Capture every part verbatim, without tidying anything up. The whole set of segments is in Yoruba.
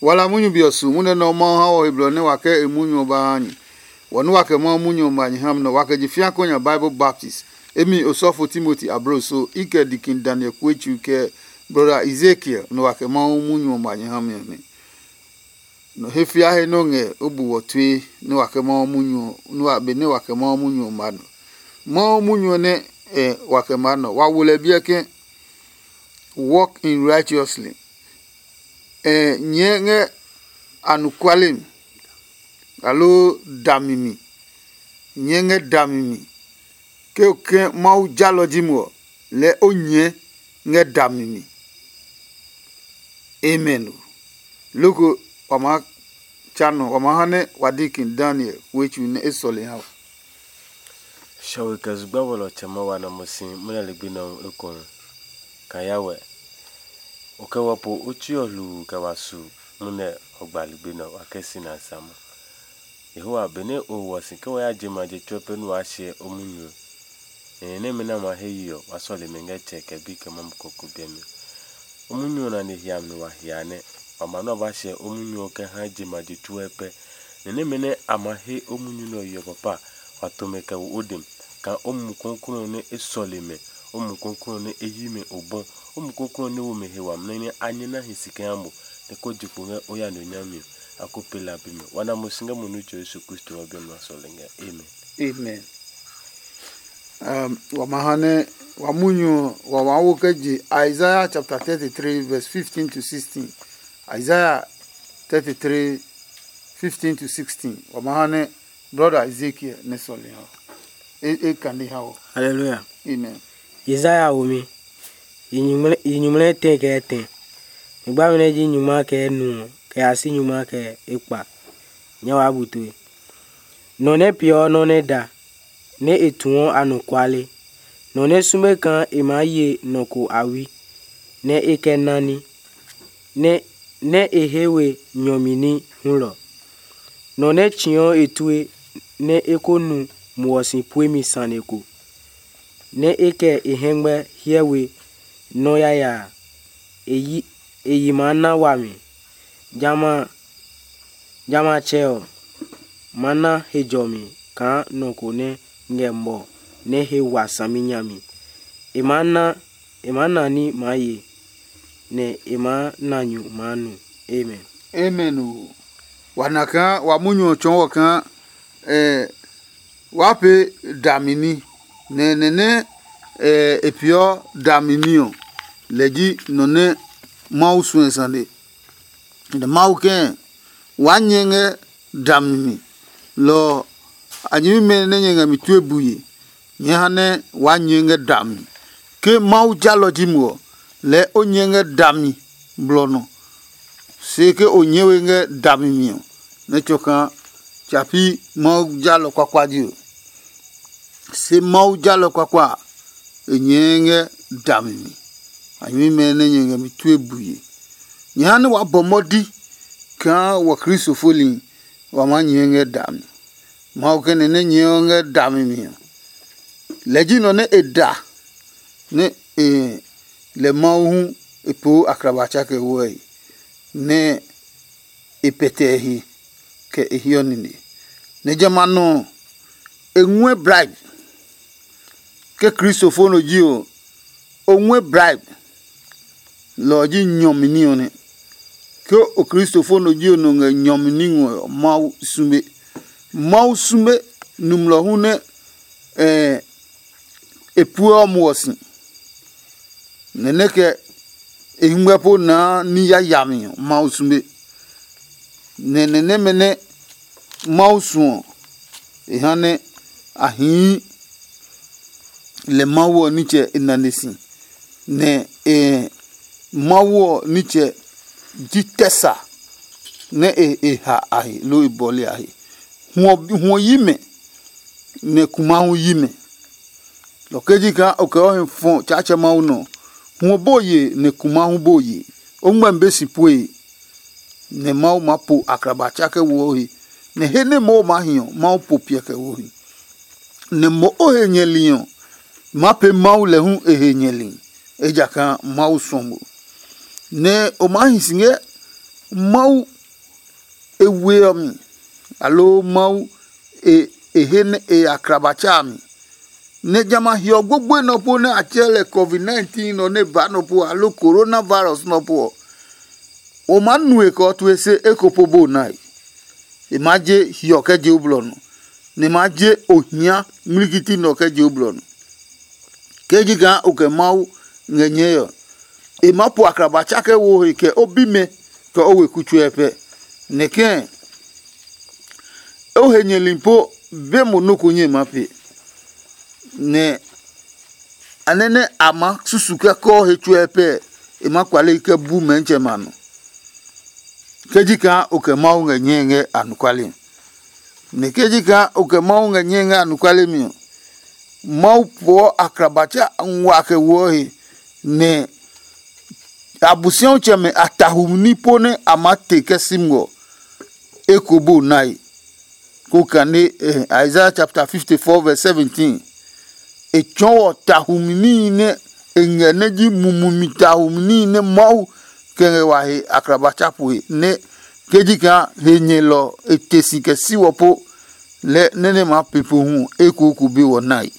wala munyu biosu mune no mo ha o ibro ne wake emunyu ba anyi wonu wake mo munyu ma anyi ham no wake jifia konya Bible Baptist emi osofo Timothy abro so ike dikin Daniel Kwechu ke brother Ezekiel no wake mo munyu ma anyi ham ne no hefia he no nge obu wotwe ne wake mo munyu no abe ne wake mo munyu ma no mo munyu ne eh wake ma no wa wole bieke walk in righteously eh nyenge anukwalim alo damimi nyenge damimi ke ke mau jalo jimo le onye nge damimi amen loko wama chano wama hane wadikin Daniel wechu ne esole ha shawe kazugba wolo chama wana musin muna libina ekon kayawe okawapo uchiolu kawasu mune ogbalibina wakesi na sama Yehowa bene o wasi kwa ya jema je chope nu ashe omunyu ene mena maheyo wasole menga cheke bike mamkoko bemi omunyu na ne hiamno wahiane amano bashe omunyu ke ha jema je tuepe ene mene amahe omunyu no yo papa watomeka odim ka omukonkoro ne esoleme omukonkoro ne eyime obon omukonkoro ne wo mehewa mne anyina hisike ambo ne kojifunga oya no nyami akopela bime wana musinga munucho Yesu Kristo wabeno asolenga amen amen um wamahane wamunyu wawawokeji Isaiah chapter thirty-three verse fifteen to sixteen Isaiah thirty-three fifteen to sixteen wamahane brother Ezekiel ne solenga e e kandi hawo hallelujah amen Isaiah omi inyumle inyumle teke te igba mene ji nyuma ke nu ke asi nyuma ke ipa nyawa butwe no ne pio no ne da ne etuon anukwale no ne sume kan emaye noko awi ne ekenani ne ne ehewe nyomini hunlo no ne chion etue ne ekonu muosin puemi saneko ne eke ehengbe hiewe no ya ya eyi eyi mana wami jama jama cheo mana hejomi ka noko ne ngembo ne he wasaminyami imana imana ni maye ne imana nyu manu amen amen wanaka wamunyu chonwo kan eh wape damini ne ne ne eh epio daminio leji none mau suensande de mau ken wanyenge damini lo anyimi mene nyenge mitwebuye nyehane wanyenge dami ke mau jalo jimwo le onyenge dami blono seke onyewenge dami mio ne choka chapi mau jalo kwa kwaji se mau jalo kwa kwa nyenge dami anyimi mene nyenge mitwebuye nyehane wa bomodi ka wa Kristo foli wa manyenge dami mau kene ne nyenge dami mio lejino ne eda ne e le mau epo akrabacha ke woi ne epetehi ke ehionini ne jamano enwe bribe ke Christophone jio onwe bribe loji nyomini one ke o Christophone jio no nge nyomini ngo mau sumbe mau sumbe numlo hune eh epu amosin neneke ehimwepo na ni ya yami mausumbe nenene mene mausun ehane ahin le mawo niche inanesi ne e mawo niche ditesa ne e e ha ahi lo ibole ahi ho ho yime ne kuma ho yime lokeji ka oke fon chacha mauno ho boye ne kuma ho boye onwa mbesi pue ne mau mapo akrabacha ke wohi ne hene mo mahio mau popia ke wohi ne mo ohenyelion mape mau le hu ehenyelin ejaka mau sombo ne o mahisinge mau ewe mi alo mau e ehene e akrabacha mi ne jama hio gbogbo no po na achele covid nineteen no ne ba no po alo coronavirus no po o manu e ko to ese ekopobo nai imaje hio keje oblonu ne maje ohia mlikiti no keje oblonu keji ga oke mau ngenyeyo e mapu akrabacha ke wo ke obime to owe kuchu epe neke o henye limpo be monuku nye mape ne anene ama susuka ko hechu epe e makwale ke bu menche manu kejika oke mau ngenye anukwale ne kejika oke mau ngenye anukwale mi mau po akrabacha nwa ke wo ne abusion cheme atahumni pone amate kesimgo ekobo nai kokane eh, Isaiah chapter fifty-four verse seventeen e chon tahumni ne engeneji mumumi tahumni ne mau kenge wahe akrabacha pwe ne kejika henyelo etesi kesi wopo le nene ma pepo hu ekoku bi wonai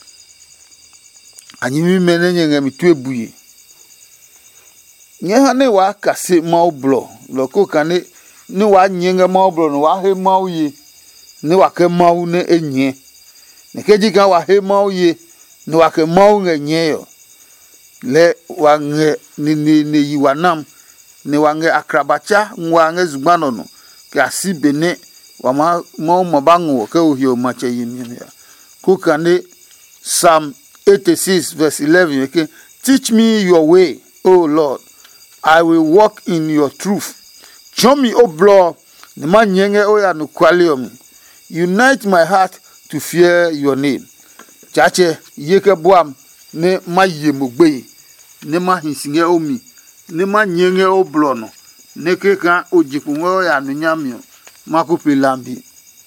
anyimi menenye ngami tuebuye nyehane wa kase maublo loko kane ni wa nyenga maublo no wa he mauye ni wa ke mau ne enye ne kejika wa he mauye ni wa ke mau ngenye yo le wa nge ni ni ni yiwanam ni wa nge akrabacha nwa nge zubano no ke asibene wa ma mau mabango ke ohio mache yimi ya ko kane Psalm eighty-six verse eleven okay, teach me your way, O Lord, I will walk in your truth. Show me, O blood, the man yenge oya no kwaliomi. Unite my heart to fear your name. Chache yeke boam ne ma yemugbe ne ma hinsinge omi ne ma yenge o blono ne keka ojikunwe oya no nyamio makupe lambi.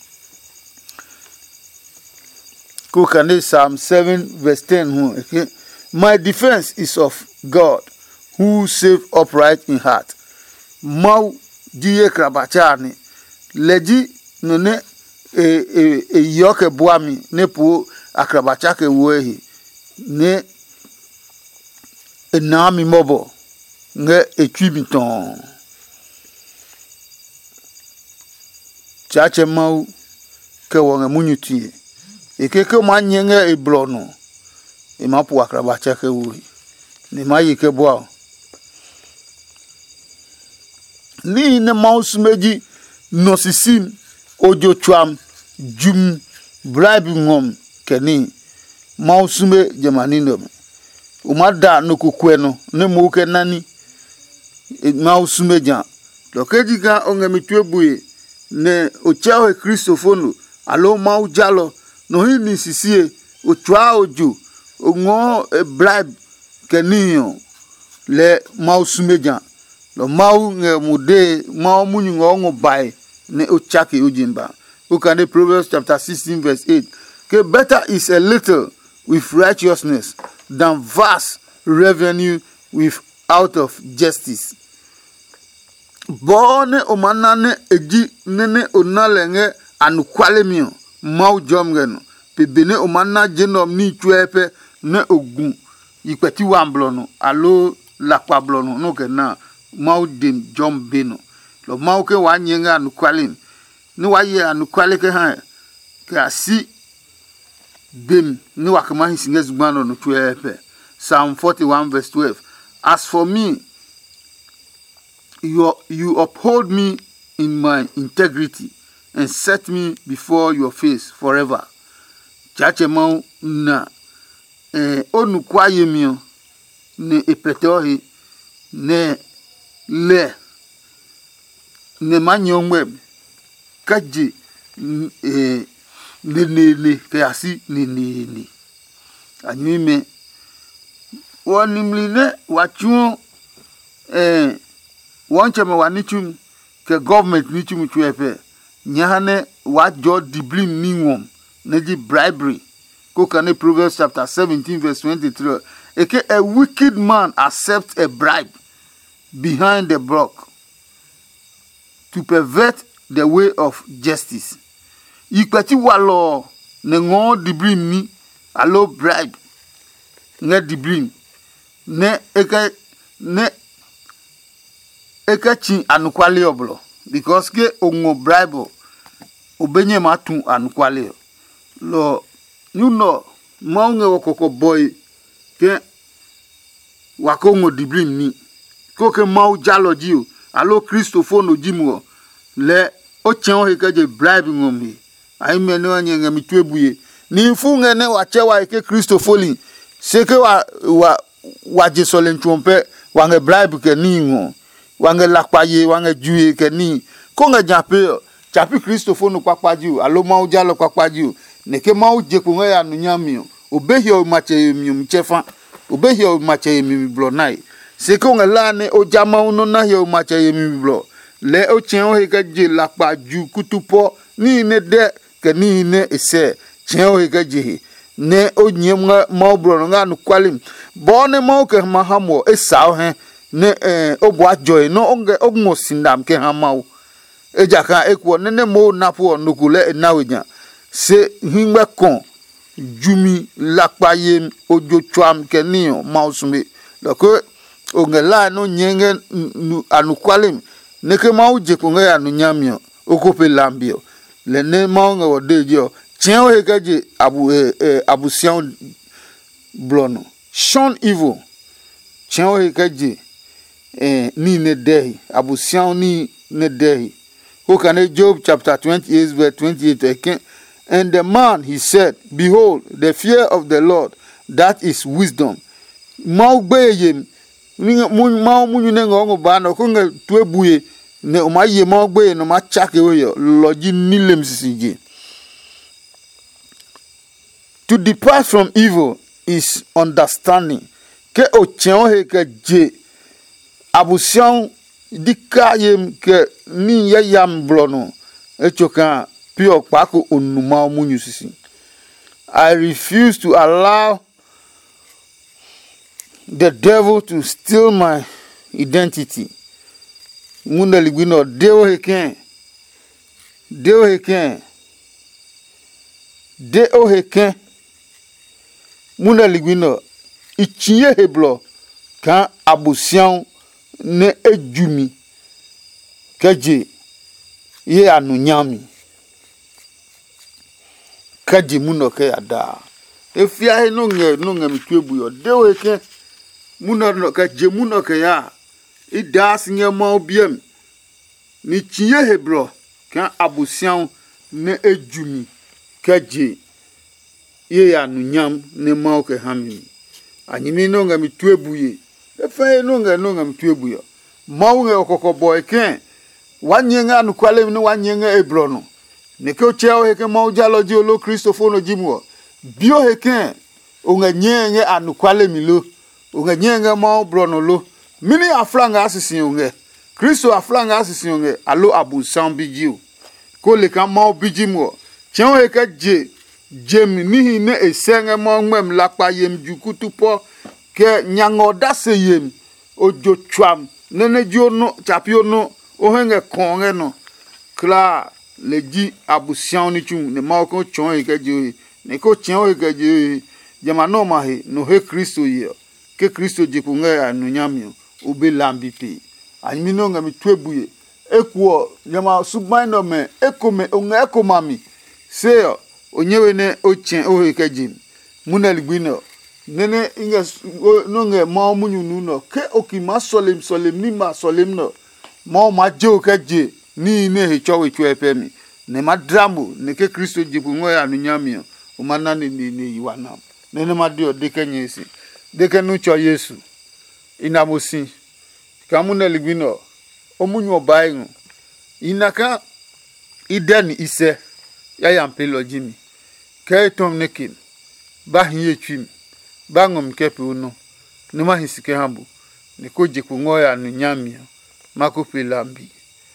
Kokane Psalm seven verse ten okay. My defense is of God who save upright in heart. Mau diye krabachani leji no ne e e, e yoke boami ne po akrabachake wehi ne enami mobo nge equibiton chache mau ke wonge munyutie ekeke manyenge eblono e mapu akrabacha ke wuri ne mayike boa ni ne mausmeji nosisim ojo chwam jum bribe ngom keni mausume jamanino umada nokukweno ne muke nani e mausume jan lokejiga ongemitwebuye ne ochawe Kristofono alo mau jalo no hini sisie otwa ojo ngo e bribe keniyo le mau sumejan lo mau nge mude mau munyu ngo bai ne ochaki ojimba ukane Proverbs chapter sixteen verse eight ke better is a little with righteousness than vast revenue without of justice. Bone omanane eji nene onalenge anukwale mio mau jomgeno pebene omana jenom ni tuepe ne ogun ikweti wamblono alo lakwablono no kena mau dem jombeno lo mau ke wanyenga anukwale ni waye anukwale ke ha ke asi bem ni wakama hisinge zubano no tuepe. Psalm forty-one verse twelve. As for me, you you uphold me in my integrity and set me before your face forever. Chache mau na eh onu kwaye mio ne epetohi ne le ne manyongwe kaji eh ne ne ne kasi ne ne ne anyime wonimline wachu eh woncheme wanichum ke government nichum chuepe nyahane wajo diblim ningom neji bribery kokane Proverbs chapter seventeen verse twenty-three eke a wicked man accepts a bribe behind the block to pervert the way of justice. Ikwati walo ne ngo dibrim ni alo bribe ne dibrim ne eka ne eka chin anukwale oblo because ke ongo bribe obenye matu anukwale lo you know maunge wakoko boy ke wakongo dibrim ni koke mau jalo jiu alo Christopher jimu le o chen he ke bribe ngomi ai mene wanye ngami twebuye ni funge ne wachewa ike Christopher seke wa wa waje solen trompe wange bribe ke ningo wange lakpaye wange juye ke ni konga jape chapi Christopher no kwakpaji alo mau jalo kwakpaji ne ke mau je kunga ya nunyami obehi o mache mi mchefa obehi o mache mi blonai seke onga lane o jama uno na he o mache mi blo le o chen o he ke je lakpaju kutupo ni ne de ke ni ne ese chen o he ke je ne o nyemga mau blo nga nu kwalim bone mau ke mahamo esao he ne eh obwa joy no onge ogmo sindam ke hamau ejaka ekwo ne ne mo napo nukule nawenya se hingbe kon jumi lakpaye ojo twam ke ni mausumi loko onge la no nyenge anukwalim ne ke mau je ko nga anu nyamio okope lambio le ne mau nga wodejo chen o hegaje abu eh, eh, abu sian blono shun evil chen o hegaje eh, ni ne dei abu sian ni ne dei who can Job chapter twenty-eight verse twenty-eight and the man he said behold the fear of the Lord that is wisdom mau gbeye mu mau mu ne ngo ba no ko nga tuebuye ne o ma ye mau gbeye no ma chake oyo loji nilem sisije. To depart from evil is understanding ke o chen he ke je abusion dikayem ke ni yam blono echoka pio pako onuma munyu sisi. I refuse to allow the devil to steal my identity. Munda ligwino deo heken deo heken deo heken munda ligwino ichiye heblo kan abusian ne ejumi kaje ye anunyami kaje muno ke ada efia he no nge no nge mitwebu yo dewe ke muno no kaje muno ke ya idas nye ma obiem ni chiye hebro kan abusian ne ejumi kaje ye anunyam ne ma ke hami anyimi no nge mitwebu ye efe no nge no nge mitwebu yo maunge okoko boy ken wanyenga nukwale ni wanyenga ebrono ne ke ocheo heke maujalo ji olo Christopher no jimu bio heke unga nyenge anukwale milo unga nyenge mau brono lo mini aflanga asisi unge Christo aflanga asisi unge alo abu sambi jiu ko le kan mau bijimu cheo heke je jem ni ne esenge mau ngem lakpa yem jukutupo ke nyango dase yem ojo twam nene jono chapio no ohenge konge no kla leji abusian ni chum ne ma ko chon ke je ne ko chen ke je jama no ma he no he Kristo ye ke Kristo je ko nga anu nyamio obe lambi pe animi no nga mi twebuye ekuo jama suban no me ekome onga ekomami se onyewe ne o chen o he ke je munel gbino nene inga no nge ma munyu nu no ke okima solim solim ni ma solim no ma ma je ke je ni ne he chowe chwe pemi ne ma drambo ne ke Kristo jibu ngo anu nyamio o manane ni ni yiwana nene ma dio de kenyesi de ke nu cho Yesu inamosi kamuna ligwino o munyu obaingu inaka idani ise ya yampelo jimi ke tom nekin ba hiye twim bangom kepe uno numa hisike hambu ne koje kungoya anu nyamio makope lambi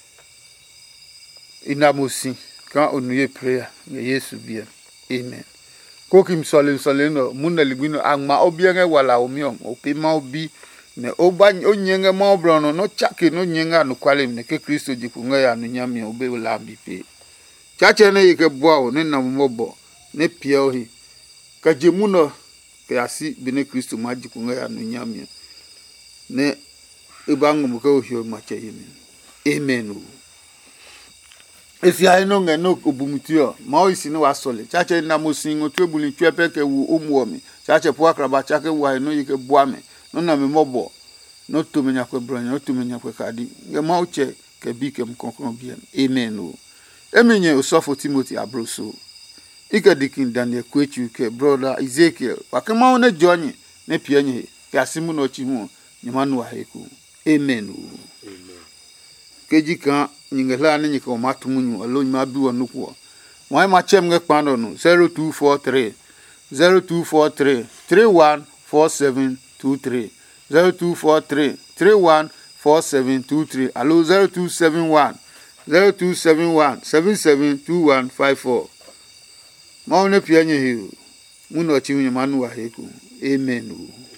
inamosi kan onuye prayer ye Yesu bia amen kokim solen soleno muna ligwino angma obienge wala omion opima obi ne oba onyenga ma obrono no chake no nyenga no kwale ne ke Kristo jikunga ya no nyame obe la bipe chache ne yike boa ne na mobo ne pia ohi ka jemuno ke asi bene Kristo ma jikunga ya no nyame ne ibangu muka ohio mache yimi amen. If you are no no obumutio ma isi ne wasole chache na mosin otu ebuli twepe ke wu omuomi chache po akraba chake wa no yike boa me no na me mobo no to menya kwe bronya no to menya kwe kadi ye ma uche ke bi ke mkonkon bien amen o emenye osofo Timothy abroso ike dikin Daniel kwechu ke brother Ezekiel wakema one jonye ne pienye ke asimu no chimu nyamanu wa heku amen o amen kejika nyingela ne nyiko matumunyu alo nyima bi wonuko why ma chem nge pando no zero two four three zero two four three three one four seven two three zero two four three three one four seven two three alo zero two seven one zero two seven one seven seven two one five four ma one pianye hiu muno chimu nyamanu wa heku amen o